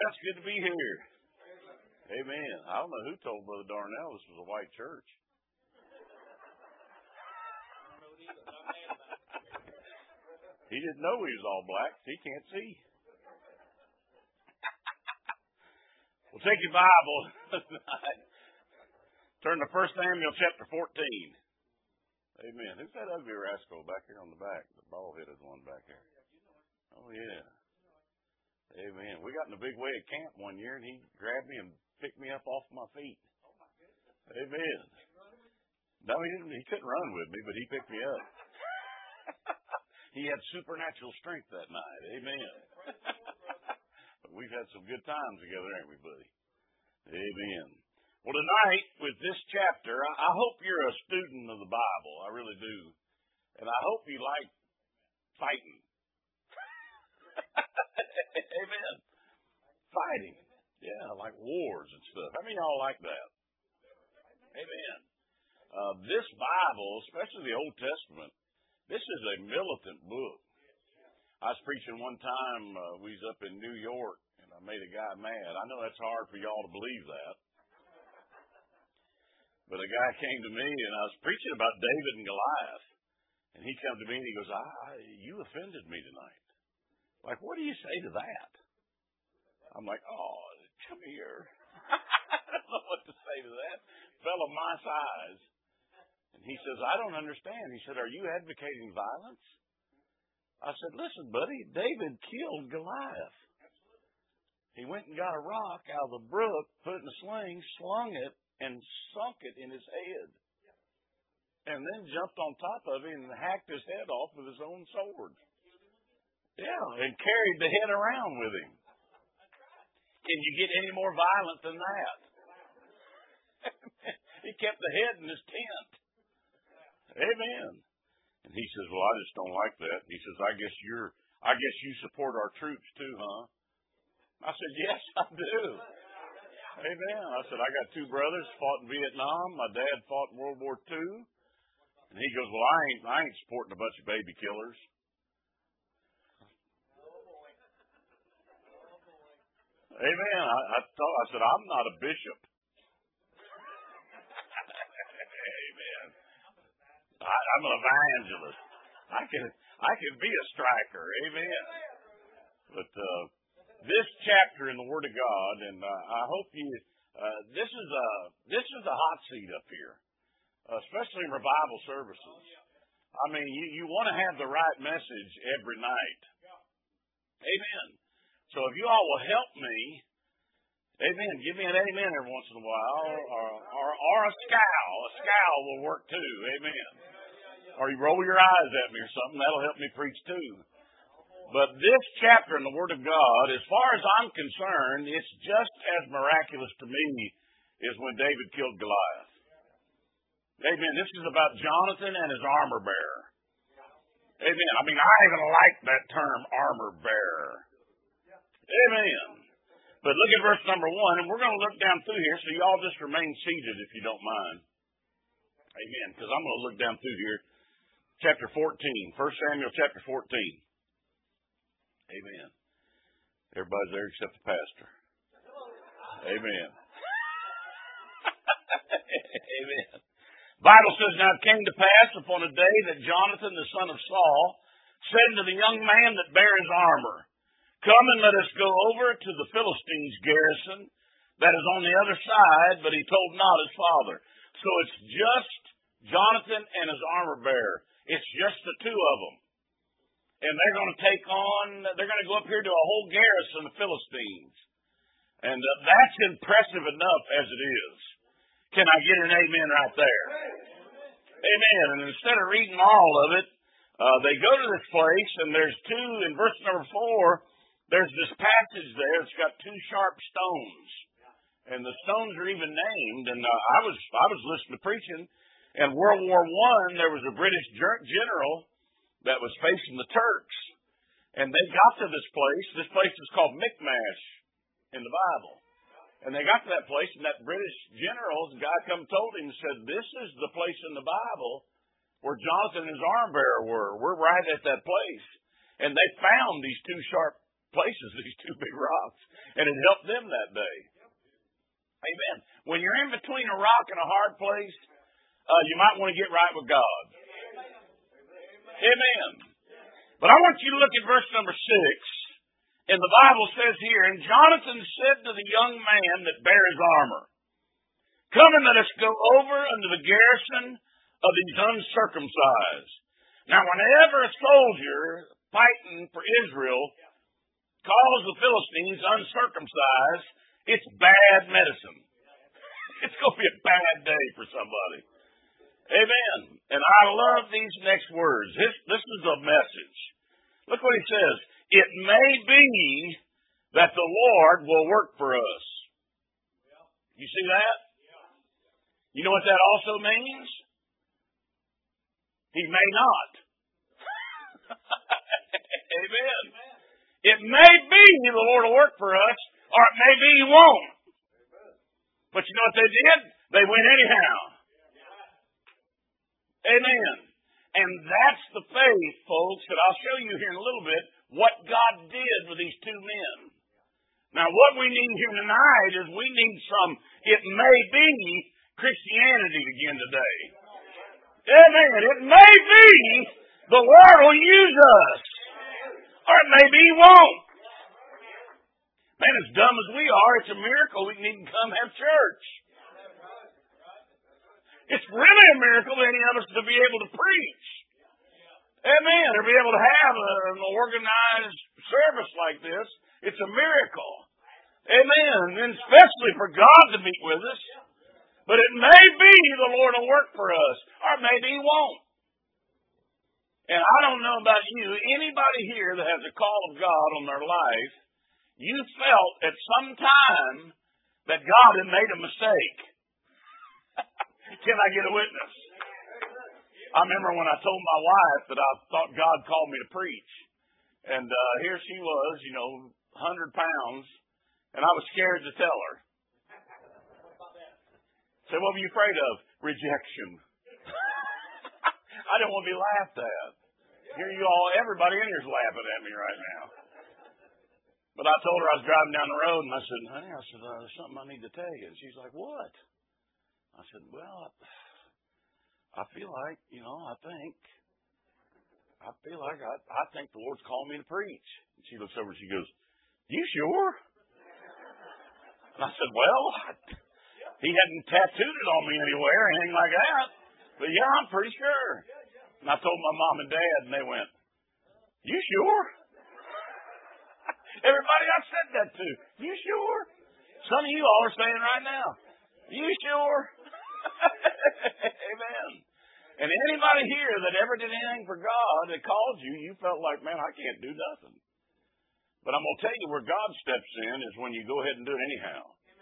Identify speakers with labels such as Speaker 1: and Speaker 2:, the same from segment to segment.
Speaker 1: it's good to be here. Amen. I don't know who told Brother Darnell this was a white church. He didn't know he was all black. He can't see. Well, take your Bible tonight. Turn to 1 Samuel chapter 14. Amen. Who's that ugly rascal back here on the back? The bald-headed one back here. Oh, yeah. Amen. We got in a big way at camp one year, and he grabbed me and picked me up off my feet. Amen. No, he didn't. He couldn't run with me, but he picked me up. He had supernatural strength that night. Amen. But we've had some good times together, ain't we, buddy? Amen. Well, tonight, with this chapter, I hope you're a student of the Bible. I really do. And I hope you like fighting. Amen. Fighting. Yeah, like wars and stuff. How many of y'all like that? Amen. This Bible, especially the Old Testament, this is a militant book. I was preaching one time, we was up in New York, and I made a guy mad. I know that's hard for y'all to believe that. But a guy came to me, and I was preaching about David and Goliath. And he came to me, and he goes, you offended me tonight. Like, what do you say to that? I'm like, oh, come here. I don't know what to say to that. Fellow my size. And he says, I don't understand. He said, are you advocating violence? I said, listen, buddy, David killed Goliath. He went and got a rock out of the brook, put it in a sling, slung it, and sunk it in his head. And then jumped on top of him and hacked his head off with his own sword. Yeah, and carried the head around with him. Can you get any more violent than that? He kept the head in his tent. Amen. And he says, well, I just don't like that. He says, I guess you support our troops too, huh? I said, yes, I do. Amen. I said, I got two brothers fought in Vietnam. My dad fought in World War II. And he goes, well, I ain't supporting a bunch of baby killers. Amen. I said, I'm not a bishop. Amen. I'm an evangelist. I can be a striker. Amen. But this chapter in the Word of God, and I hope you. This is a hot seat up here, especially in revival services. I mean, you want to have the right message every night. Amen. So if you all will help me, amen, give me an amen every once in a while, or a scowl. A scowl will work too, amen. Or you roll your eyes at me or something, that'll help me preach too. But this chapter in the Word of God, as far as I'm concerned, it's just as miraculous to me as when David killed Goliath. Amen. This is about Jonathan and his armor bearer. Amen. I mean, I even like that term, armor bearer. Amen. But look at verse number 1, and we're going to look down through here, so you all just remain seated if you don't mind. Amen. Because I'm going to look down through here. Chapter 14. 1 Samuel chapter 14. Amen. Everybody's there except the pastor. Amen. Amen. Bible says, now it came to pass upon a day that Jonathan, the son of Saul, said to the young man that bare his armor, come and let us go over to the Philistines' garrison that is on the other side, but he told not his father. So it's just Jonathan and his armor bearer. It's just the two of them. And they're going to go up here to a whole garrison of Philistines. And that's impressive enough as it is. Can I get an amen right there? Amen. And instead of reading all of it, they go to this place, and there's two, in verse number 4, there's this passage there. It's got two sharp stones. And the stones are even named. And I was listening to preaching. In World War I, there was a British general that was facing the Turks. And they got to this place. This place is called Michmash in the Bible. And they got to that place, and that British general, the guy come told him, said, this is the place in the Bible where Jonathan and his arm bearer were. We're right at that place. And they found these two sharp places, these two big rocks. And it helped them that day. Amen. When you're in between a rock and a hard place, you might want to get right with God. Amen. But I want you to look at verse number 6. And the Bible says here, and Jonathan said to the young man that bare his armor, come and let us go over unto the garrison of these uncircumcised. Now, whenever a soldier fighting for Israel calls the Philistines uncircumcised, it's bad medicine. It's going to be a bad day for somebody. Amen. And I love these next words. This is a message. Look what he says. It may be that the Lord will work for us. You see that? You know what that also means? He may not. Amen. It may be the Lord will work for us, or it may be He won't. But you know what they did? They went anyhow. Amen. And that's the faith, folks, that I'll show you here in a little bit what God did with these two men. Now, what we need here tonight is we need some, it may be, Christianity again today. Amen. It may be the Lord will use us. Or it may be He won't. Man, as dumb as we are, it's a miracle we can even come have church. It's really a miracle to any of us to be able to preach. Amen. Or be able to have an organized service like this. It's a miracle. Amen. And especially for God to meet with us. But it may be the Lord will work for us. Or maybe He won't. And I don't know about you. Anybody here that has a call of God on their life, you felt at some time that God had made a mistake. Can I get a witness? I remember when I told my wife that I thought God called me to preach. And here she was, 100 pounds, and I was scared to tell her. So what were you afraid of? Rejection. I didn't want to be laughed at. Here you all, everybody in here's laughing at me right now. But I told her I was driving down the road, and I said, honey, there's something I need to tell you. And she's like, what? I said, well, I feel like, I think the Lord's calling me to preach. And she looks over and she goes, you sure? And I said, well, He hadn't tattooed it on me anywhere or anything like that. But yeah, I'm pretty sure. And I told my mom and dad, and they went, you sure? Everybody I said that to, you sure? Some of you all are saying right now, you sure? Amen. And anybody here that ever did anything for God that called you, you felt like, man, I can't do nothing. But I'm going to tell you where God steps in is when you go ahead and do it anyhow.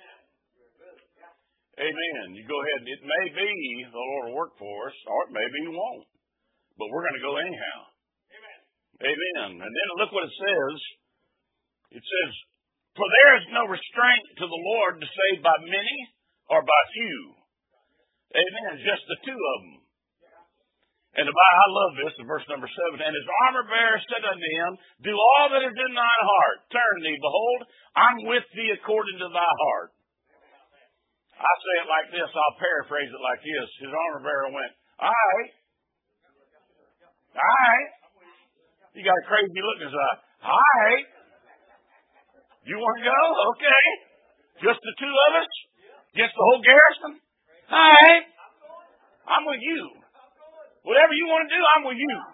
Speaker 1: Amen. You go ahead. It may be the Lord will work for us, or it may be He won't. But we're going to go anyhow. Amen. Amen. And then look what it says. It says, for there is no restraint to the Lord to save by many or by few. Amen. Just the two of them. And I love this in verse number 7. And his armor bearer said unto him, do all that is in thine heart. Turn thee, behold, I'm with thee according to thy heart. I say it like this. I'll paraphrase it like this. His armor bearer went, all right. All right. You got a crazy look in his eye. All right. You want to go? Okay. Just the two of us? Just the whole garrison? All right. I'm with you. Whatever you want to do, I'm with you.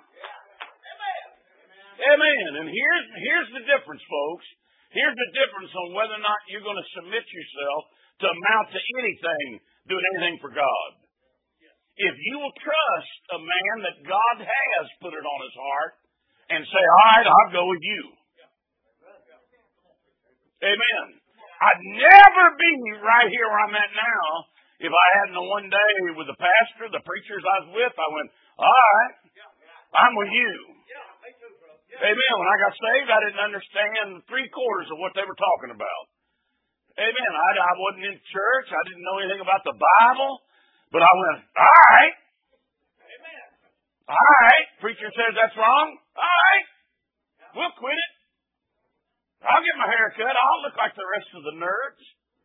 Speaker 1: Amen. And here's the difference, folks. Here's the difference on whether or not you're going to submit yourself to amount to anything, doing anything for God. If you will trust a man that God has put it on his heart and say, all right, I'll go with you. Amen. I'd never be right here where I'm at now if I hadn't one day with the pastor, the preachers I was with, I went, all right, I'm with you. Amen. When I got saved, I didn't understand 3/4 of what they were talking about. Amen. I wasn't in church. I didn't know anything about the Bible. But I went, all right. Amen. All right. Preacher says that's wrong. All right. We'll quit it. I'll get my hair cut. I'll look like the rest of the nerds.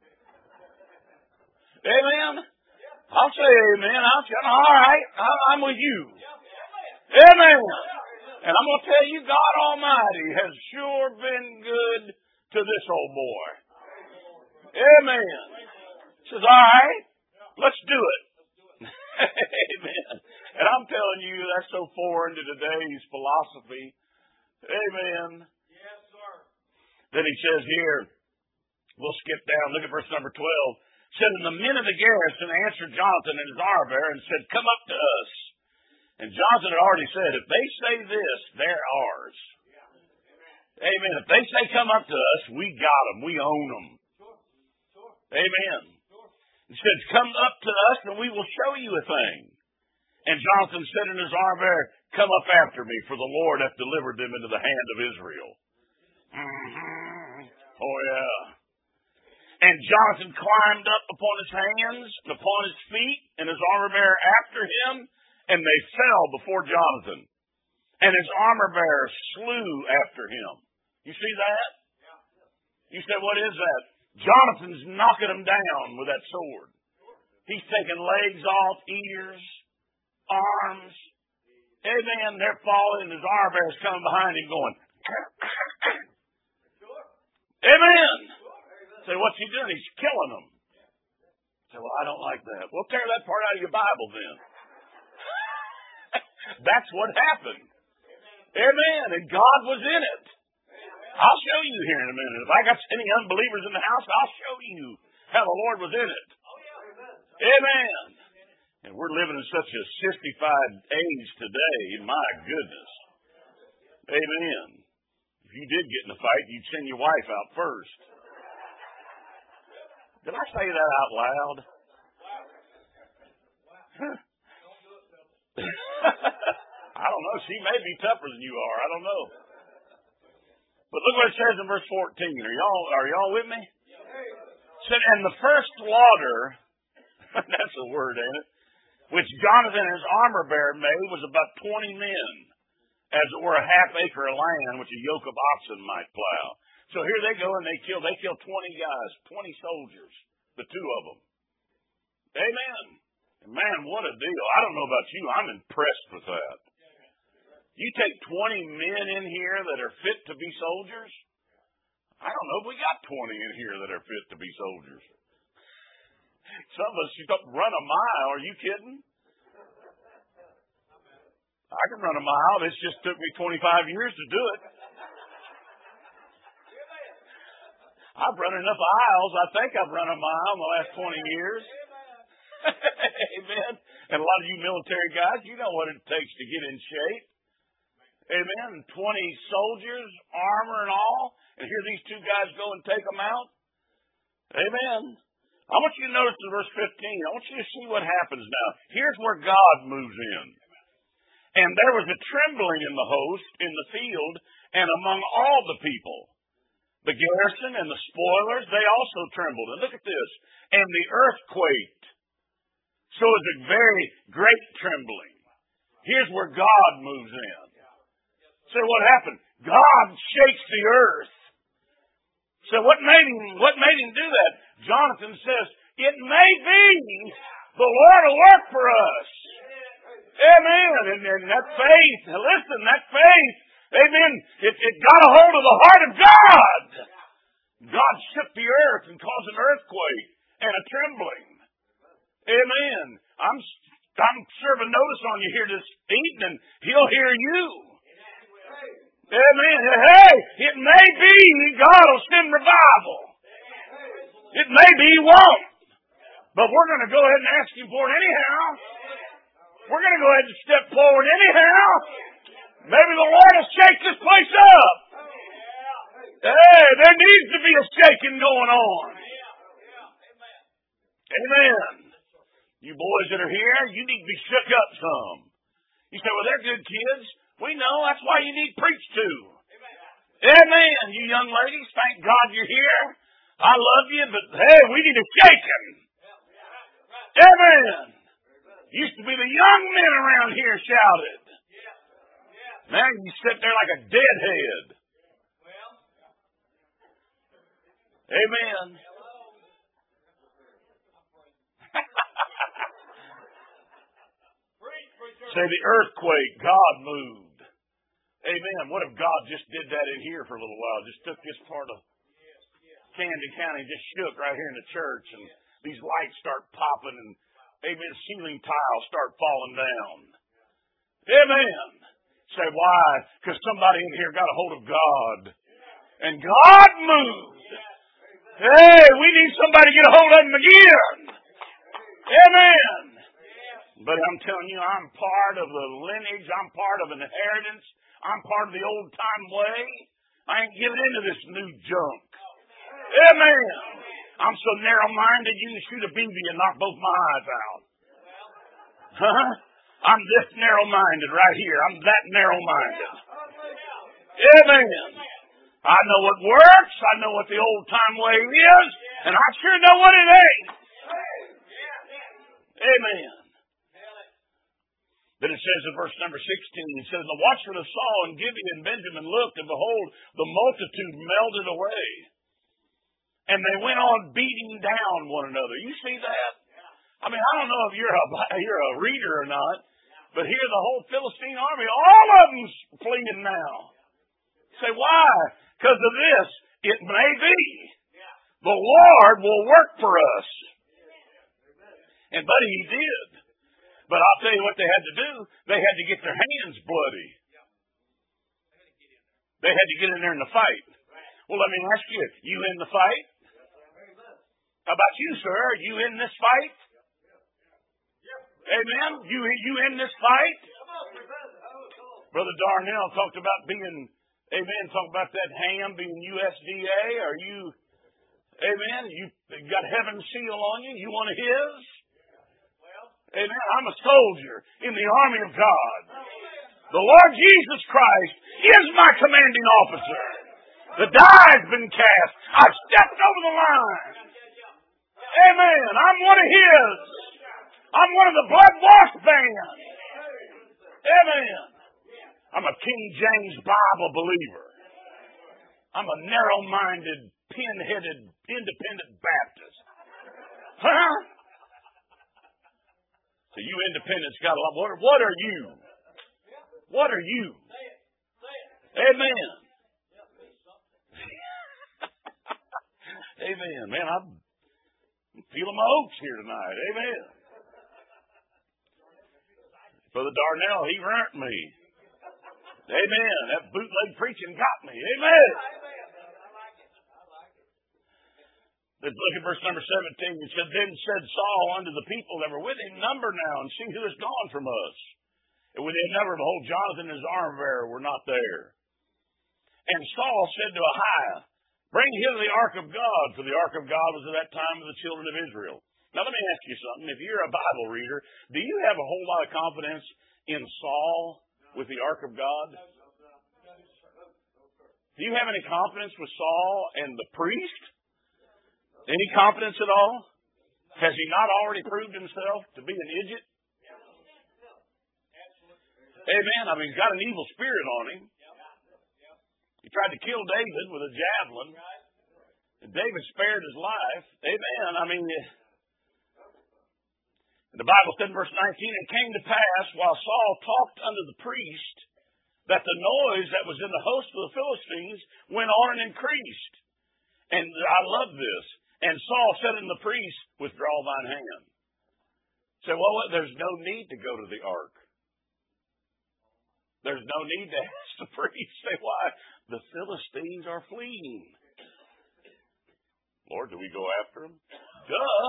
Speaker 1: Amen. I'll say amen. I'll say, all right, I'm with you. Amen. And I'm going to tell you, God Almighty has sure been good to this old boy. Amen. He says, all right, let's do it. Amen. And I'm telling you, that's so foreign to today's philosophy. Amen.
Speaker 2: Yes, sir.
Speaker 1: Then he says here, we'll skip down, look at verse number 12. Said, and the men of the garrison answered Jonathan and his armor bearer and said, come up to us. And Jonathan had already said, if they say this, they're ours. Amen. If they say come up to us, we got them. We own them. Amen. He said, come up to us and we will show you a thing. And Jonathan said in his armor bearer, come up after me, for the Lord hath delivered them into the hand of Israel. Oh, yeah. And Jonathan climbed up upon his hands and upon his feet, and his armor bearer after him, and they fell before Jonathan. And his armor bearer slew after him. You see that? You say, what is that? Jonathan's knocking them down with that sword. He's taking legs off, ears, arms. Amen. They're falling, and his armor bearer's coming behind him going, amen. Say, what's he doing? He's killing them. Say, well, I don't like that. Well, tear that part out of your Bible then. That's what happened. Amen. And God was in it. I'll show you here in a minute. If I got any unbelievers in the house, I'll show you how the Lord was in it. Amen. And we're living in such a sissified age today. My goodness. Amen. If you did get in a fight, you'd send your wife out first. Did I say that out loud? I don't know. She may be tougher than you are. I don't know. But look what it says in verse 14. Are y'all with me? It said, and the first slaughter, that's a word, ain't it? Which Jonathan and his armor bearer made was about 20 men, as it were a half acre of land which a yoke of oxen might plow. So here they go and they kill 20 guys, 20 soldiers, the two of them. Amen. And man, what a deal. I don't know about you. I'm impressed with that. You take 20 men in here that are fit to be soldiers. I don't know if we got 20 in here that are fit to be soldiers. Some of us, you don't run a mile. Are you kidding? I can run a mile. This just took me 25 years to do it. I've run enough aisles. I think I've run a mile in the last 20 years. Amen. And a lot of you military guys, you know what it takes to get in shape. Amen. 20 soldiers, armor and all. And here these two guys go and take them out. Amen. I want you to notice in verse 15. I want you to see what happens now. Here's where God moves in. And there was a trembling in the host, in the field, and among all the people. The garrison and the spoilers, they also trembled. And look at this. And the earth quaked. So it was a very great trembling. Here's where God moves in. So what happened? God shakes the earth. So what made him do that? Jonathan says, it may be the Lord will work for us. Amen. And that faith, listen, that faith, amen, it got a hold of the heart of God. God shook the earth and caused an earthquake and a trembling. Amen. I'm serving notice on you here this evening. He'll hear you. Amen. Hey, it may be God will send revival. It may be He won't. But we're going to go ahead and ask Him for it anyhow. We're going to go ahead and step forward anyhow. Maybe the Lord will shake this place up. Hey, there needs to be a shaking going on. Amen. You boys that are here, you need to be shook up some. You say, well, they're good kids. We know. That's why you need preached to. Amen. You young ladies, thank God you're here. I love you, but hey, we need a shaking. Amen. Used to be the young men around here shouted. Now you sit there like a deadhead. Amen. Say the earthquake, God moved. Amen. What if God just did that in here for a little while? Just took this part of Camden County and just shook right here in the church, and these lights start popping, and amen, ceiling tiles start falling down. Amen. Say why? Because somebody in here got a hold of God, and God moved. Hey, we need somebody to get a hold of Him again. Amen. But I'm telling you, I'm part of the lineage. I'm part of an inheritance. I'm part of the old time way. I ain't giving into this new junk. Amen. I'm so narrow-minded, you can shoot a BB and knock both my eyes out. Huh? I'm this narrow-minded right here. I'm that narrow-minded. Amen. I know what works. I know what the old-time way is. And I sure know what it ain't. Amen. Then it says in verse number 16, it says, the watchmen of Saul and Gibeah and Benjamin looked, and behold, the multitude melted away. And they went on beating down one another. You see that? I mean, I don't know if you're a reader or not, but here the whole Philistine army, all of them's fleeing now. Say, why? Because of this. It may be. The Lord will work for us. And buddy, He did. But I'll tell you what they had to do. They had to get their hands bloody. They had to get in there in the fight. Well, let me ask you, you in the fight? How about you, sir? Are you in this fight? Amen? You in this fight? Brother Darnell talked about being, amen, talked about that ham being USDA. Are you, amen, you got heaven's seal on you? You one of His? Amen. I'm a soldier in the army of God. The Lord Jesus Christ is my commanding officer. The die has been cast. I've stepped over the line. Amen. I'm one of His. I'm one of the blood-washed band. Amen. I'm a King James Bible believer. I'm a narrow-minded, pin-headed, independent Baptist. Huh? So you independents got a lot. What are you? What are you? Amen. Amen. Man, I'm feeling my oats here tonight. Amen. Brother Darnell, he burnt me. Amen. That bootleg preaching got me. Amen. Let's look at verse number 17. It said, then said Saul unto the people that were with him, number now, and see who is gone from us. And when they had numbered, behold, Jonathan and his armor bearer were not there. And Saul said to Ahiah, bring hither the ark of God, for the ark of God was at that time of the children of Israel. Now let me ask you something. If you're a Bible reader, do you have a whole lot of confidence in Saul with the ark of God? Do you have any confidence with Saul and the priest? Any confidence at all? Has he not already proved himself to be an idiot? Amen. I mean, he's got an evil spirit on him. He tried to kill David with a javelin. And David spared his life. Amen. I mean, the Bible said in verse 19, it came to pass while Saul talked unto the priest that the noise that was in the host of the Philistines went on and increased. And I love this. And Saul said unto the priest, withdraw thine hand. Say, well, there's no need to go to the ark. There's no need to ask the priest. Say, why? The Philistines are fleeing. Lord, do we go after them? Duh.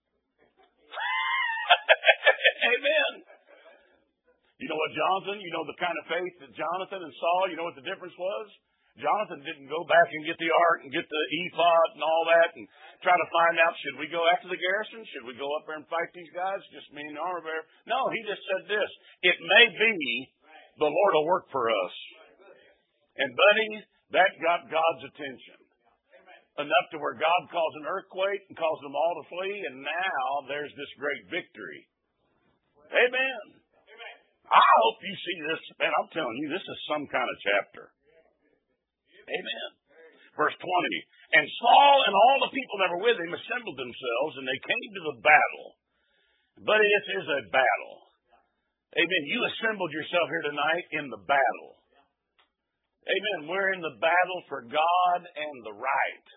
Speaker 1: Amen. You know what, Jonathan? You know the kind of faith that Jonathan and Saul, you know what the difference was? Jonathan didn't go back and get the ark and get the ephod and all that and try to find out, should we go after the garrison? Should we go up there and fight these guys? Just me and the armor bearer? No, he just said this. It may be the Lord will work for us. And buddy, that got God's attention. Enough to where God caused an earthquake and caused them all to flee, and now there's this great victory. Amen. I hope you see this, man, I'm telling you, this is some kind of chapter. Amen. Verse 20. And Saul and all the people that were with him assembled themselves, and they came to the battle. But it is a battle. Amen. You assembled yourself here tonight in the battle. Amen. We're in the battle for God and the right.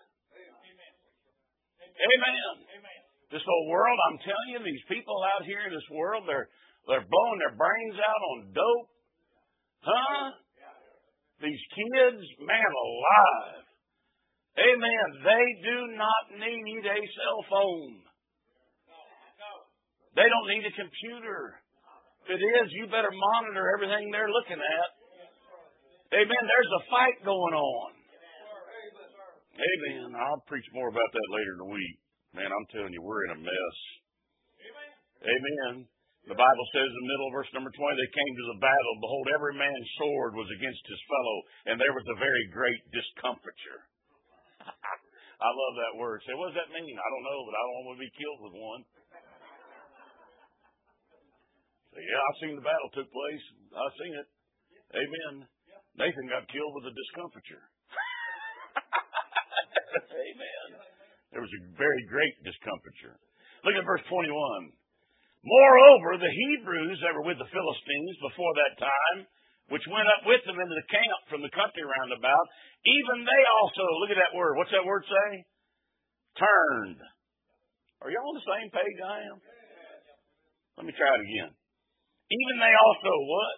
Speaker 1: Amen. This whole world, I'm telling you, these people out here in this world, they're blowing their brains out on dope. Huh? These kids, man alive. Amen. They do not need a cell phone. They don't need a computer. If it is, you better monitor everything they're looking at. Amen. There's a fight going on. Amen. I'll preach more about that later in the week. Man, I'm telling you, we're in a mess. Amen. The Bible says in the middle of verse number 20, they came to the battle. Behold, every man's sword was against his fellow, and there was a very great discomfiture. I love that word. Say, what does that mean? I don't know, but I don't want to be killed with one. Say, yeah, I've seen the battle took place. I've seen it. Amen. Nathan got killed with a discomfiture. Amen. There was a very great discomfiture. Look at verse 21. Moreover, the Hebrews that were with the Philistines before that time, which went up with them into the camp from the country round about, even they also, look at that word. What's that word say? Turned. Are y'all on the same page I am? Let me try it again. Even they also what?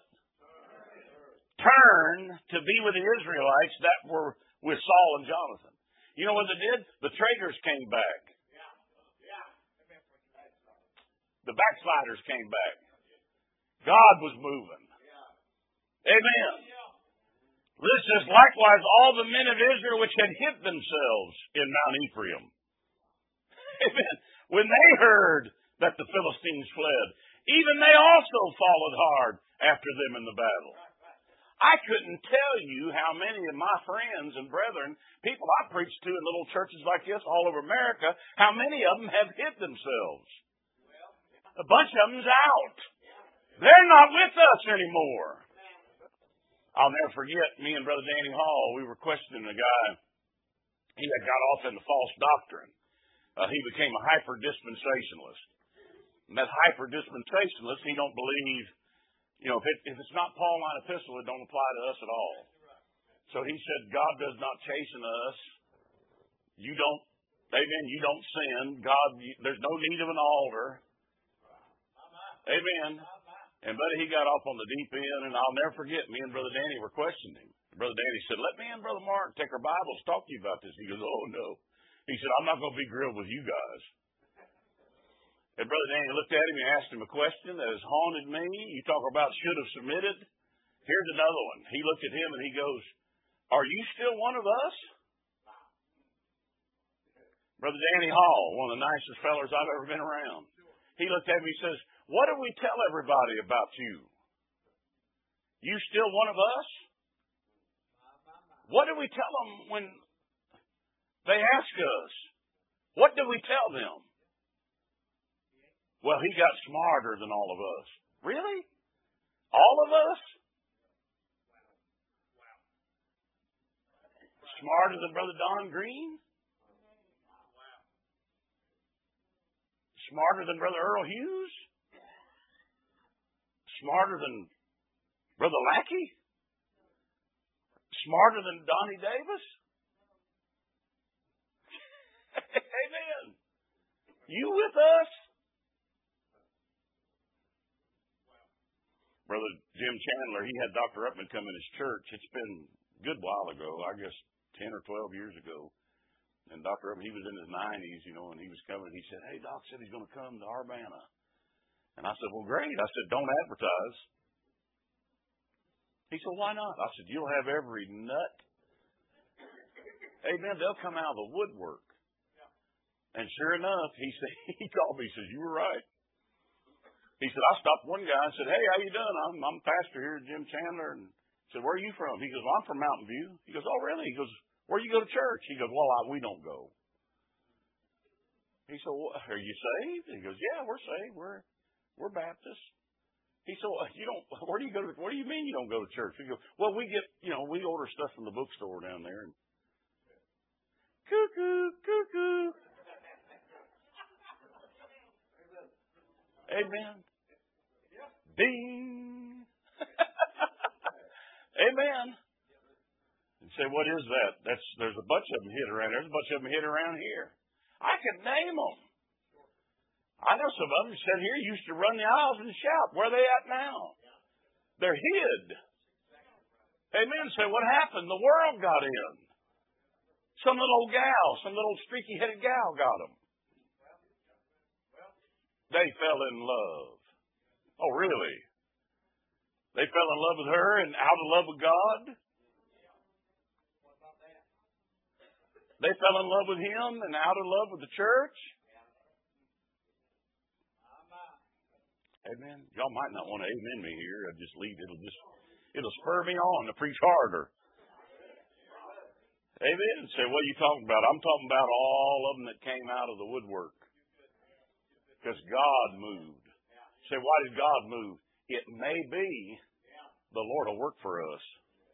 Speaker 1: Turned to be with the Israelites that were with Saul and Jonathan. You know what they did? The traitors came back. The backsliders came back. God was moving. Amen. This is likewise all the men of Israel which had hid themselves in Mount Ephraim. Amen. When they heard that the Philistines fled, even they also followed hard after them in the battle. I couldn't tell you how many of my friends and brethren, people I preach to in little churches like this all over America, how many of them have hid themselves. A bunch of them's out. They're not with us anymore. I'll never forget, me and Brother Danny Hall, we were questioning a guy. He had got off into false doctrine. He became a hyper-dispensationalist. And that hyper-dispensationalist, he don't believe, if it's not Pauline epistle, it don't apply to us at all. So he said, God does not chasten us. You don't sin. God, there's no need of an altar. Amen. And buddy, he got off on the deep end, and I'll never forget, me and Brother Danny were questioning him. Brother Danny said, let me and Brother Mark take our Bibles, talk to you about this. He goes, oh, no. He said, I'm not going to be grilled with you guys. And Brother Danny looked at him and asked him a question that has haunted me. You talk about should have submitted. Here's another one. He looked at him and he goes, are you still one of us? Brother Danny Hall, one of the nicest fellers I've ever been around. He looked at me and says, what do we tell everybody about you? You still one of us? What do we tell them when they ask us? What do we tell them? Well, he got smarter than all of us. Really? All of us? Smarter than Brother Don Green? Smarter than Brother Earl Hughes? Smarter than Brother Lackey? Smarter than Donnie Davis? Amen. You with us? Brother Jim Chandler, he had Dr. Upman come in his church. It's been a good while ago, I guess 10 or 12 years ago. And Dr. Upman, he was in his 90s, and he was coming. He said, hey, Doc said he's going to come to Urbana. And I said, well, great. I said, don't advertise. He said, why not? I said, you'll have every nut. Amen. They'll come out of the woodwork. And sure enough, he called me. He says, you were right. He said, I stopped one guy and said, hey, how you doing? I'm pastor here at Jim Chandler. And I said, where are you from? He goes, well, I'm from Mountain View. He goes, oh, really? He goes, where do you go to church? He goes, well, we don't go. He said, well, are you saved? He goes, yeah, we're saved. We're Baptists. He said, well, where do you go to, what do you mean you don't go to church? He goes, well, we get, we order stuff from the bookstore down there. And Cuckoo, cuckoo. Amen. Ding. Amen. And say, what is that? There's a bunch of them hid around. There's a bunch of them hid around here. I could name them. I know some of them said here used to run the aisles and shout. Where are they at now? They're hid. Amen. Say, what happened? The world got in. Some little gal, some little streaky-headed gal got them. They fell in love. Oh, really? They fell in love with her and out of love with God? They fell in love with him and out of love with the church? Amen. Y'all might not want to amen me here. I'll just leave. It'll spur me on to preach harder. Amen. Say, what are you talking about? I'm talking about all of them that came out of the woodwork. Because God moved. Say, why did God move? It may be the Lord will work for us.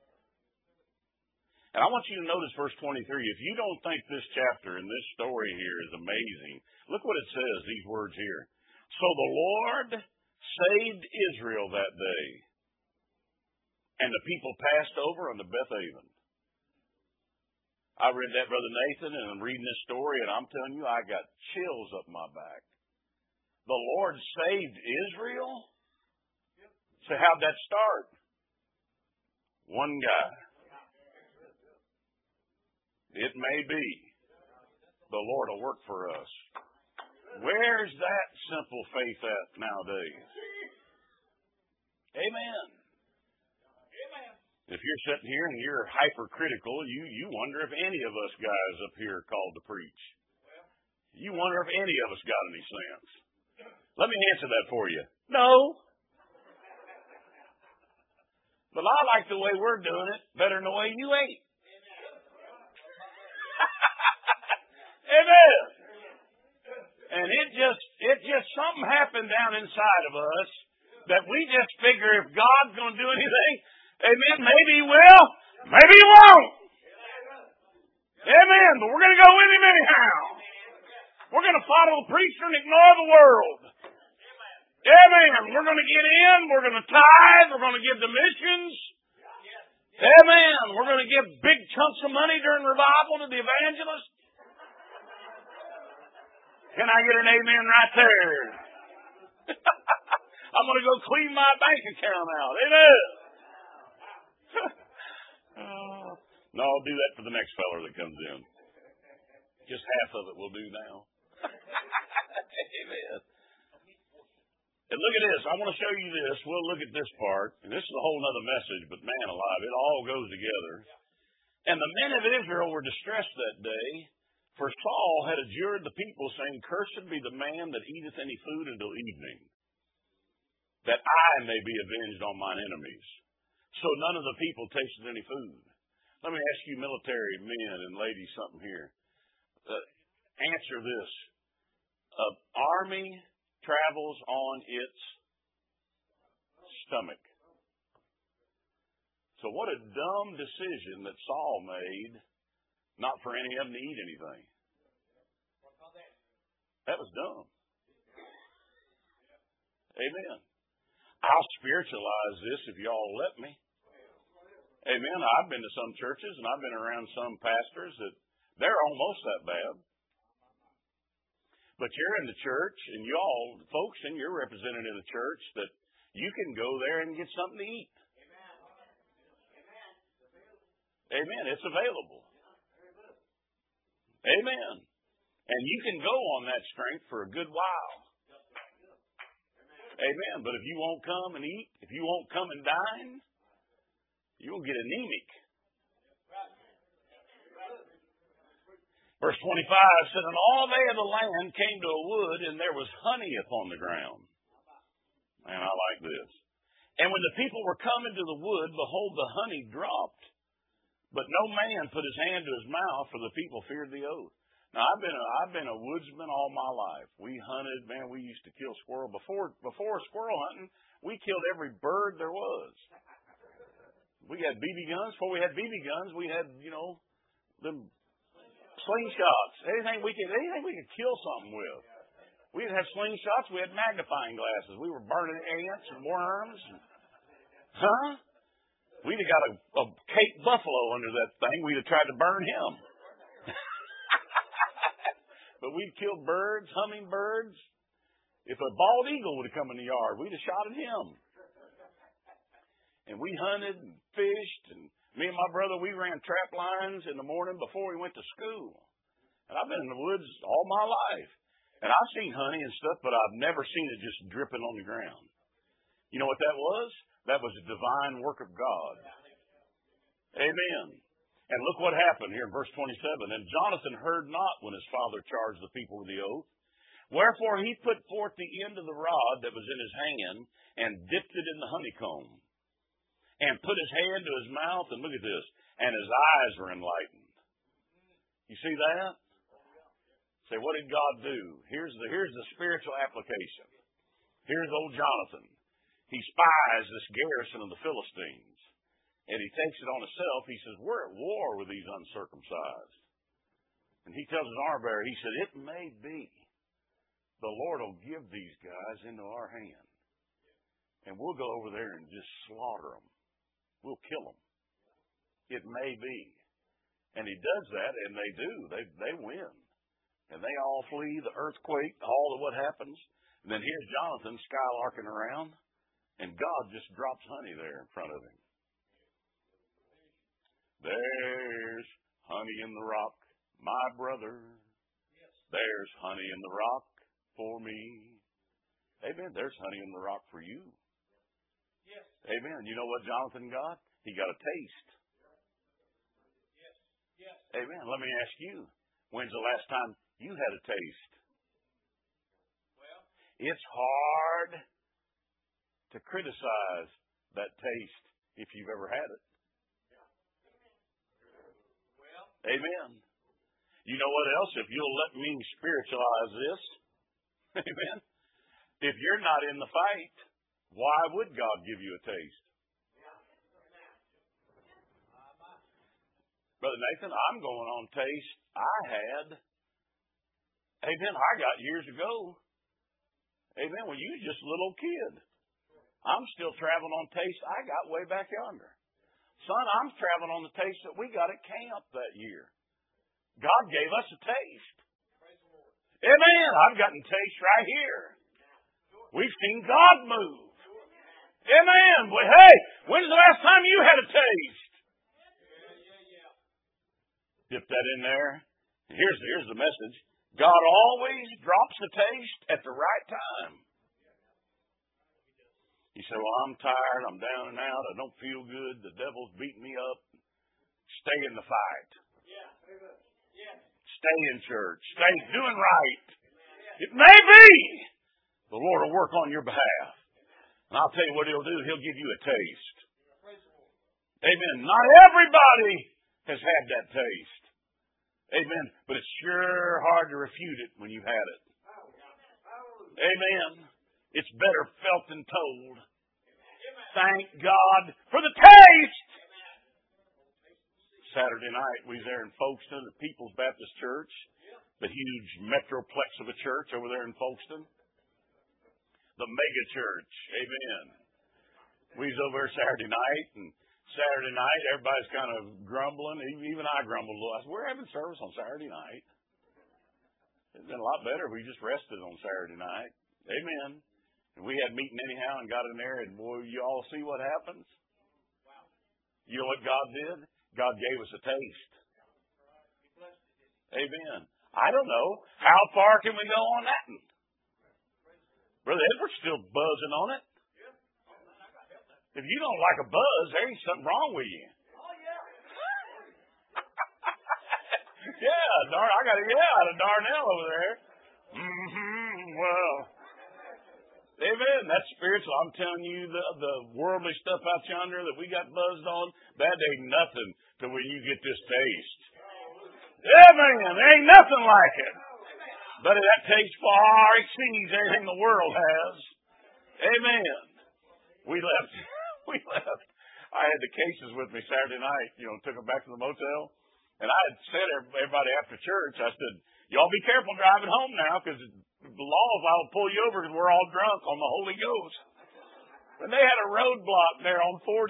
Speaker 1: And I want you to notice verse 23. If you don't think this chapter and this story here is amazing, look what it says, these words here. So the Lord saved Israel that day, and the people passed over unto Bethaven. I read that, Brother Nathan, and I'm reading this story, and I'm telling you, I got chills up my back. The Lord saved Israel? So how'd that start? One guy. It may be the Lord will work for us. Where's that simple faith at nowadays? Amen. If you're sitting here and you're hypercritical, you wonder if any of us guys up here are called to preach. You wonder if any of us got any sense. Let me answer that for you. No. But I like the way we're doing it better than the way you ain't. Amen. And it just something happened down inside of us that we just figure if God's going to do anything, amen, maybe He will, maybe He won't. Amen. But we're going to go with Him anyhow. We're going to follow the preacher and ignore the world. Amen. We're going to get in. We're going to tithe. We're going to give to missions. Amen. We're going to give big chunks of money during revival to the evangelist. Can I get an amen right there? I'm going to go clean my bank account out. Amen. No, I'll do that for the next feller that comes in. Just half of it will do now. Amen. And look at this. I want to show you this. We'll look at this part. And this is a whole other message, but man alive, it all goes together. And the men of Israel were distressed that day, for Saul had adjured the people, saying, Cursed be the man that eateth any food until evening, that I may be avenged on mine enemies. So none of the people tasted any food. Let me ask you military men and ladies something here. Answer this. An army travels on its stomach. So what a dumb decision that Saul made not for any of them to eat anything. That was dumb. Amen. I'll spiritualize this if y'all let me. Amen. I've been to some churches and I've been around some pastors that they're almost that bad. But you're in the church and y'all, folks, and you're represented in the church that you can go there and get something to eat. Amen. It's available. Amen. And you can go on that strength for a good while. Amen. But if you won't come and eat, if you won't come and dine, you'll get anemic. Verse 25 said, And all they of the land came to a wood, and there was honey upon the ground. Man, I like this. And when the people were coming to the wood, behold, the honey dropped. But no man put his hand to his mouth, for the people feared the oath. Now, I've been a woodsman all my life. We hunted, man, we used to kill squirrel. Before squirrel hunting, we killed every bird there was. We had BB guns. Before we had BB guns, we had, them Slingshots. Anything we could kill something with. We didn't have slingshots. We had magnifying glasses. We were burning ants and worms. Huh? We'd have got a Cape buffalo under that thing. We'd have tried to burn him. But we'd killed birds, hummingbirds. If a bald eagle would have come in the yard, we'd have shot at him. And we hunted and fished. And me and my brother, we ran trap lines in the morning before we went to school. And I've been in the woods all my life. And I've seen honey and stuff, but I've never seen it just dripping on the ground. You know what that was? That was a divine work of God. Amen. And look what happened here in verse 27. And Jonathan heard not when his father charged the people with the oath. Wherefore he put forth the end of the rod that was in his hand and dipped it in the honeycomb and put his hand to his mouth, and look at this, and his eyes were enlightened. You see that? Say, what did God do? Here's the spiritual application. Here's old Jonathan. He spies this garrison of the Philistines, and he takes it on himself. He says, we're at war with these uncircumcised. And he tells his armor bearer, he said, it may be the Lord will give these guys into our hand, and we'll go over there and just slaughter them. We'll kill them. It may be. And he does that, and they do. They win. And they all flee, the earthquake, all of what happens. And then here's Jonathan skylarking around, and God just drops honey there in front of him. There's honey in the rock, my brother. There's honey in the rock for me. Amen. There's honey in the rock for you. Amen. You know what Jonathan got? He got a taste. Amen. Let me ask you, when's the last time you had a taste? It's hard to criticize that taste if you've ever had it. Amen. You know what else? If you'll let me spiritualize this, amen. If you're not in the fight, why would God give you a taste? Brother Nathan, I'm going on taste I had. Amen. I got years ago. Amen. When you was just a little kid. I'm still traveling on taste I got way back yonder. Son, I'm traveling on the taste that we got at camp that year. God gave us a taste. Amen. I've gotten taste right here. We've seen God move. Amen. But hey, when's the last time you had a taste? Dip that in there. Here's the message. God always drops the taste at the right time. You say, well, I'm tired. I'm down and out. I don't feel good. The devil's beating me up. Stay in the fight. Stay in church. Stay doing right. It may be the Lord will work on your behalf. And I'll tell you what He'll do. He'll give you a taste. Amen. Not everybody has had that taste. Amen. But it's sure hard to refute it when you've had it. Amen. It's better felt than told. Thank God for the taste. Saturday night, we was there in Folkestone at People's Baptist Church, the huge metroplex of a church over there in Folkestone. The mega church. Amen. We was over there Saturday night, and Saturday night, everybody's kind of grumbling. Even I grumbled a little. I said, we're having service on Saturday night. It'd been a lot better if we just rested on Saturday night. Amen. And we had meeting anyhow and got in there, and boy, you all see what happens? You know what God did? God gave us a taste. Amen. I don't know. How far can we go on that one? Brother Edward's still buzzing on it. If you don't like a buzz, there ain't something wrong with you. I got a out of Darnell over there. Well, amen. That's spiritual. I'm telling you, the worldly stuff out yonder that we got buzzed on, that ain't nothing to when you get this taste. Amen. There ain't nothing like it. But that taste far exceeds everything the world has. Amen. We left. I had the cases with me Saturday night. Took them back to the motel. And I had said to everybody after church, I said, y'all be careful driving home now, because the law is I'll pull you over because we're all drunk on the Holy Ghost. And they had a roadblock there on 40.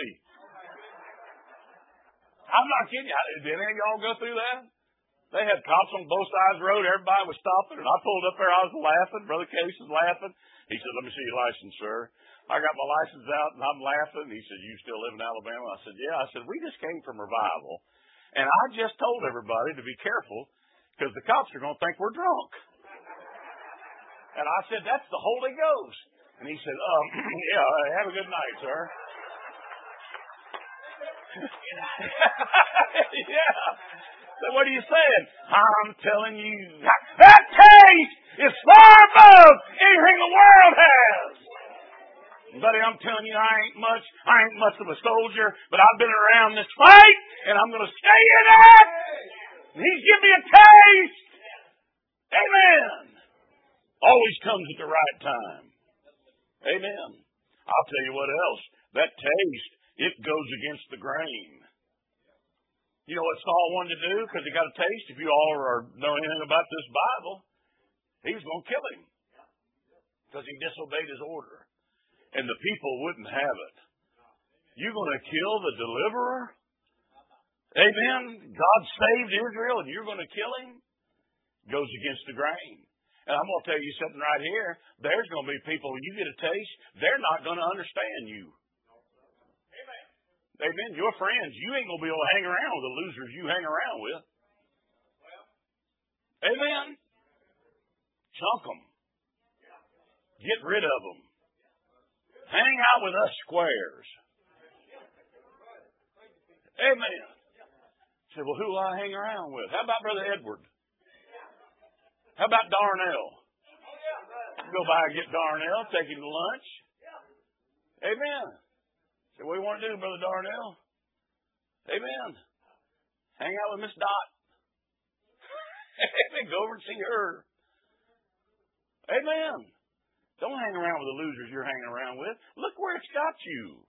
Speaker 1: I'm not kidding you. Did any of y'all go through that? They had cops on both sides of the road. Everybody was stopping. And I pulled up there. I was laughing. Brother Case was laughing. He said, let me see your license, sir. I got my license out, and I'm laughing. He said, you still live in Alabama? I said, yeah. I said, we just came from revival. And I just told everybody to be careful because the cops are going to think we're drunk. And I said, that's the Holy Ghost. And he said, yeah, have a good night, sir. Yeah. So what are you saying? I'm telling you, that taste is far above anything the world has. Buddy, I'm telling you, I ain't much of a soldier, but I've been around this fight, and I'm going to stay in it. He's given me a taste. Amen. Always comes at the right time. Amen. I'll tell you what else. That taste, it goes against the grain. You know what Saul wanted to do because he got a taste? If you all know anything about this Bible, he was going to kill him because he disobeyed his order. And the people wouldn't have it. You're going to kill the deliverer? Amen. God saved Israel and you're going to kill him? Goes against the grain. And I'm going to tell you something right here. There's going to be people, when you get a taste, they're not going to understand you. Amen. Your friends, you ain't going to be able to hang around with the losers you hang around with. Amen. Chunk them. Get rid of them. Hang out with us squares. Amen. Say, well, who will I hang around with? How about Brother Edward? How about Darnell? Go by and get Darnell, take him to lunch. Amen. Say, what do you want to do, Brother Darnell? Amen. Hang out with Miss Dot. Amen. Go over and see her. Amen. Don't hang around with the losers you're hanging around with. Look where it's got you.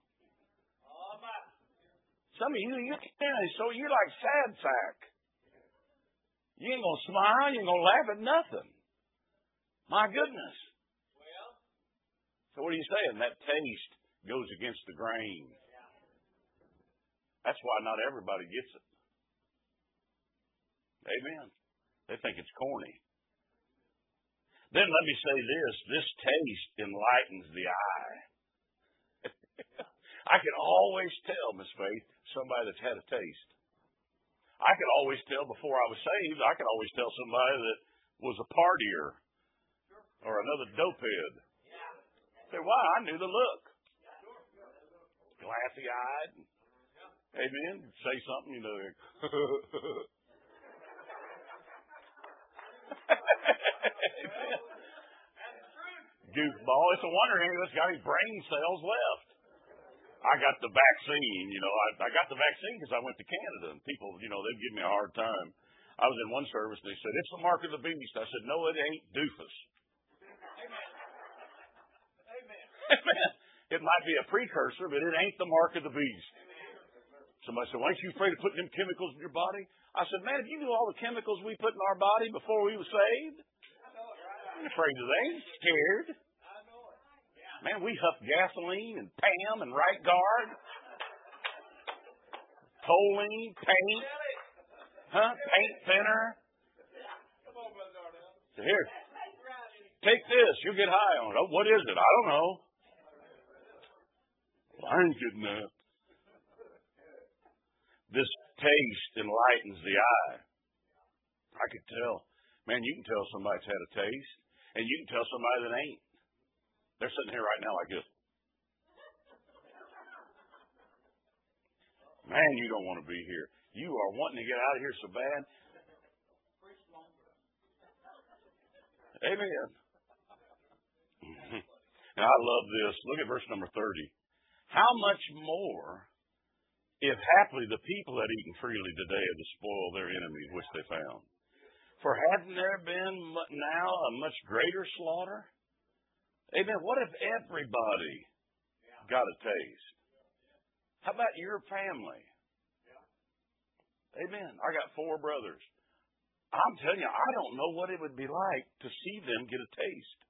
Speaker 1: Some of you, you're like sad sack. You ain't going to smile. You ain't going to laugh at nothing. My goodness. So what are you saying? That taste goes against the grain. That's why not everybody gets it. Amen. They think it's corny. Then let me say this. This taste enlightens the eye. I can always tell, Miss Faith, somebody that's had a taste. I could always tell before I was saved, I could always tell somebody that was a partier or another dopehead. Say, why? I knew the look. Glassy-eyed. Amen. Say something, you know. Goofball. It's a wonder any of us got any brain cells left. I got the vaccine, you know. I got the vaccine because I went to Canada, and people, you know, they'd give me a hard time. I was in one service, and they said, it's the mark of the beast. I said, no, it ain't doofus. Amen. Amen. It might be a precursor, but it ain't the mark of the beast. Somebody said, well, ain't you afraid of putting them chemicals in your body? I said, man, if you knew all the chemicals we put in our body before we were saved, I'm afraid of they ain't scared. Man, we huff gasoline and Pam and Right Guard, toluene, paint, paint thinner. So here, take this. You'll get high on it. Oh, what is it? I don't know. Well, I ain't getting that. This taste enlightens the eye. I could tell. Man, you can tell somebody's had a taste, and you can tell somebody that ain't. They're sitting here right now like this. Man, you don't want to be here. You are wanting to get out of here so bad. Amen. And I love this. Look at verse number 30. How much more, if haply the people had eaten freely today of the spoil of their enemies which they found? For hadn't there been now a much greater slaughter? Amen. What if everybody got a taste? How about your family? Amen. I got 4 brothers. I'm telling you, I don't know what it would be like to see them get a taste.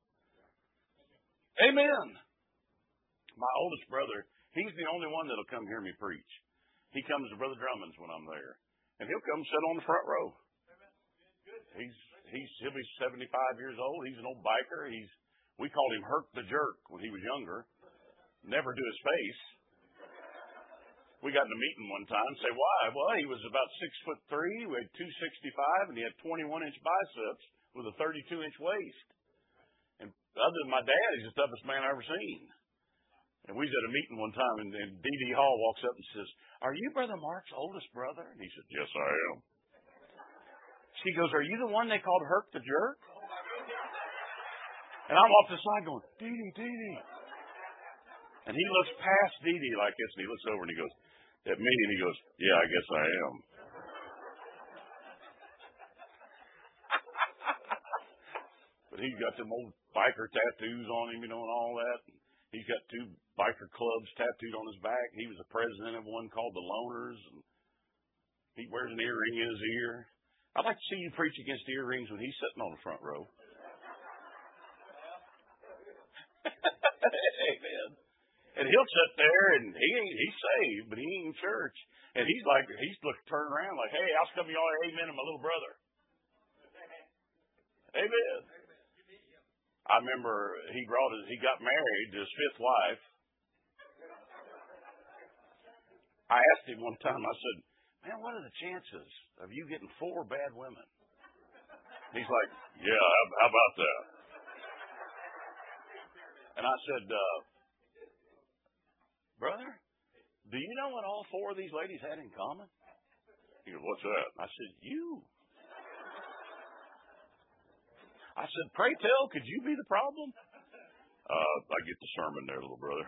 Speaker 1: Amen. My oldest brother, he's the only one that'll come hear me preach. He comes to Brother Drummond's when I'm there. And he'll come sit on the front row. He'll be 75 years old. He's an old biker. We called him Herc the Jerk when he was younger. Never do his face. We got in a meeting one time. Say why? Well, he was about 6'3", weighed 265, and he had 21-inch biceps with a 32-inch waist. And other than my dad, he's the toughest man I ever seen. And we was at a meeting one time, and D.D. Hall walks up and says, "Are you Brother Mark's oldest brother?" And he said, "Yes, I am." She goes, "Are you the one they called Herc the Jerk?" And I'm off the side going, "D.D. And he looks past D.D. like this, and he looks over and he goes, at me, and he goes, "Yeah, I guess I am." But he's got them old biker tattoos on him, and all that. He's got 2 biker clubs tattooed on his back. He was the president of one called the Loners, and he wears an earring in his ear. I'd like to see you preach against earrings when he's sitting on the front row. Amen. And he'll sit there, and he's saved, but he ain't in church. And he's turning around like, "Hey, how come y'all amen to my little brother?" Amen. I remember he got married to his 5th wife. I asked him one time, I said, "Man, what are the chances of you getting 4 bad women?" He's like, "Yeah, how about that?" And I said, "Brother, do you know what all 4 of these ladies had in common?" He goes, "What's that?" I said, "You." I said, "Pray tell, could you be the problem?" I get the sermon there, little brother.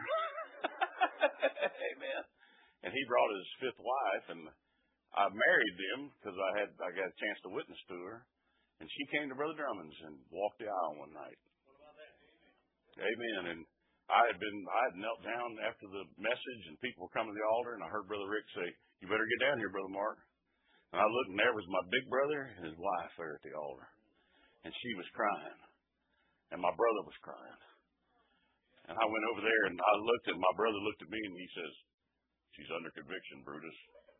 Speaker 1: Amen. And he brought his 5th wife, and I married them because I got a chance to witness to her. And she came to Brother Drummond's and walked the aisle one night. Amen. And I had knelt down after the message, and people were coming to the altar, and I heard Brother Rick say, "You better get down here, Brother Mark." And I looked, and there was my big brother and his wife there at the altar. And she was crying. And my brother was crying. And I went over there, and I looked, and my brother looked at me, and he says, "She's under conviction, Brutus."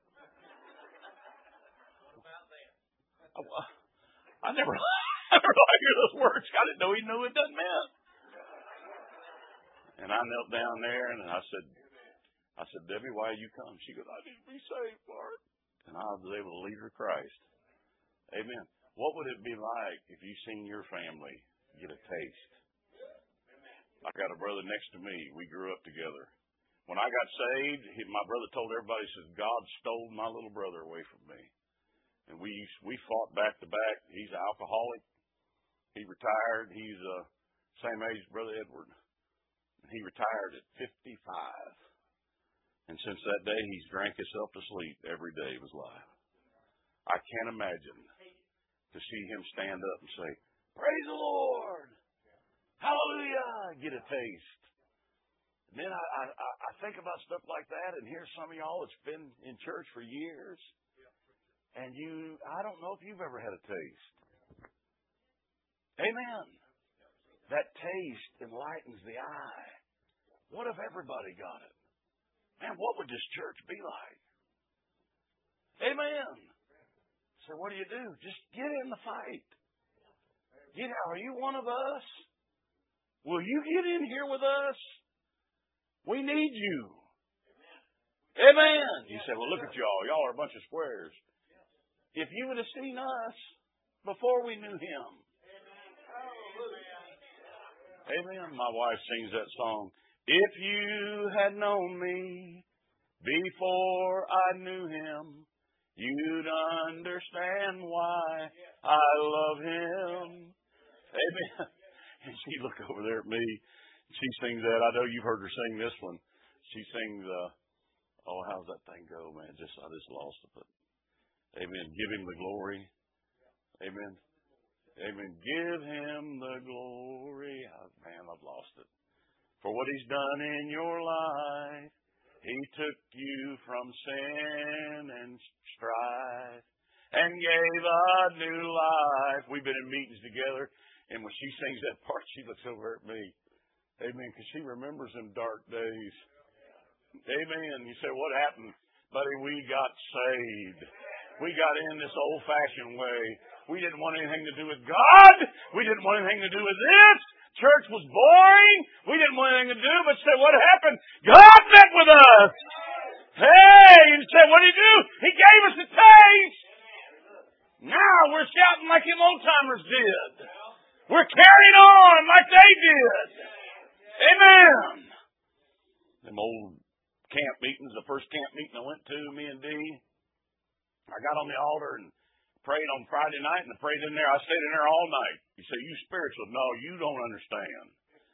Speaker 1: I never hear those words. I didn't know he knew what that meant. And I knelt down there, and I said, "Debbie, why you come?" She goes, "I need to be saved, Mark." And I was able to lead her to Christ. Amen. What would it be like if you seen your family get a taste? I got a brother next to me. We grew up together. When I got saved, my brother told everybody, he says, "God stole my little brother away from me." And we fought back to back. He's an alcoholic. He retired. He's same age as Brother Edward. He retired at 55. And since that day, he's drank himself to sleep every day of his life. I can't imagine to see him stand up and say, "Praise the Lord! Hallelujah!" Get a taste. And then I think about stuff like that, and here's some of y'all that's been in church for years, and I don't know if you've ever had a taste. Amen. That taste enlightens the eye. What if everybody got it? Man, what would this church be like? Amen. So what do? Just get in the fight. Are you one of us? Will you get in here with us? We need you. Amen. You say, "Well, look at y'all. Y'all are a bunch of squares." If you would have seen us before we knew him. Amen. My wife sings that song. "If you had known me before I knew him, you'd understand why I love him." Amen. And she looked over there at me. She sings that. I know you've heard her sing this one. She sings, how's that thing go, man? I just lost it. But, amen. Give him the glory. Amen. Amen. Give him the glory. Man, I've lost it. For what he's done in your life. He took you from sin and strife and gave a new life. We've been in meetings together, and when she sings that part, she looks over at me. Amen, because she remembers them dark days. Amen. You say, what happened? Buddy, we got saved. We got in this old-fashioned way. We didn't want anything to do with God. We didn't want anything to do with this. Church was boring. We didn't want anything to do, but say, what happened? God met with us. Hey, you say, what did He do? He gave us a taste. Now we're shouting like them old-timers did. We're carrying on like they did. Amen. Them old camp meetings, the first camp meeting I went to, me and Dee, I got on the altar and prayed on Friday night, and I prayed in there. I stayed in there all night. You say, you spiritual. No, you don't understand.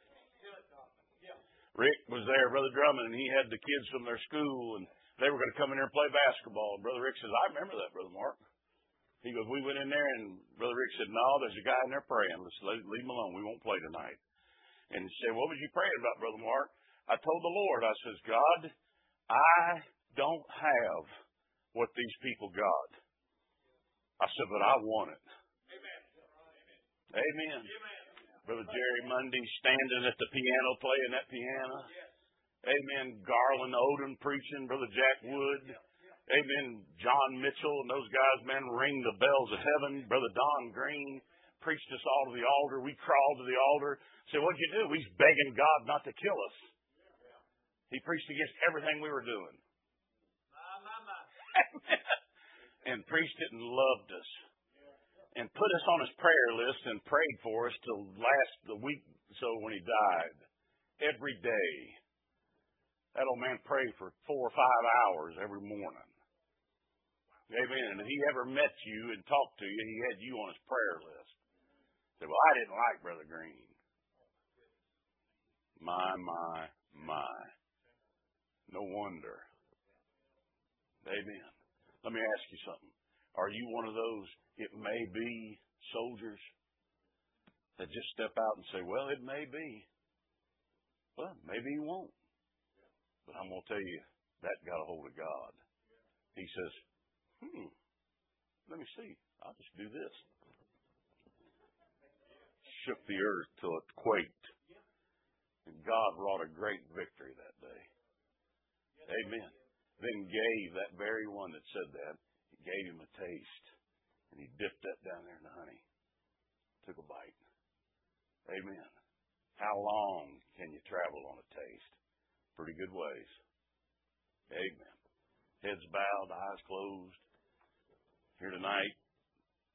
Speaker 1: Rick was there, Brother Drummond, and he had the kids from their school, and they were going to come in there and play basketball. And Brother Rick says, I remember that, Brother Mark. He goes, we went in there, and Brother Rick said, no, there's a guy in there praying. Let's leave him alone. We won't play tonight. And he said, what was you praying about, Brother Mark? I told the Lord, I says, God, I don't have what these people got. I said, but I want it. Amen. Amen. Brother Jerry Mundy standing at the piano, playing that piano. Amen. Garland Odom preaching. Brother Jack Wood. Amen. John Mitchell and those guys, man, ring the bells of heaven. Brother Don Green preached us all to the altar. We crawled to the altar. Said, what'd you do? He's begging God not to kill us. He preached against everything we were doing. And preached it and loved us. And put us on his prayer list and prayed for us till last the week so when he died. Every day. That old man prayed for 4 or 5 hours every morning. Amen. And if he ever met you and talked to you, he had you on his prayer list. Said, well, I didn't like Brother Green. My. No wonder. Amen. Let me ask you something. Are you one of those, it may be, soldiers that just step out and say, well, it may be. Well, maybe he won't. But I'm going to tell you, that got a hold of God. He says, let me see. I'll just do this. Shook the earth till it quaked. And God wrought a great victory that day. Amen. Then gave that very one that said that, he gave him a taste. And he dipped that down there in the honey. Took a bite. Amen. How long can you travel on a taste? Pretty good ways. Amen. Heads bowed, eyes closed. Here tonight,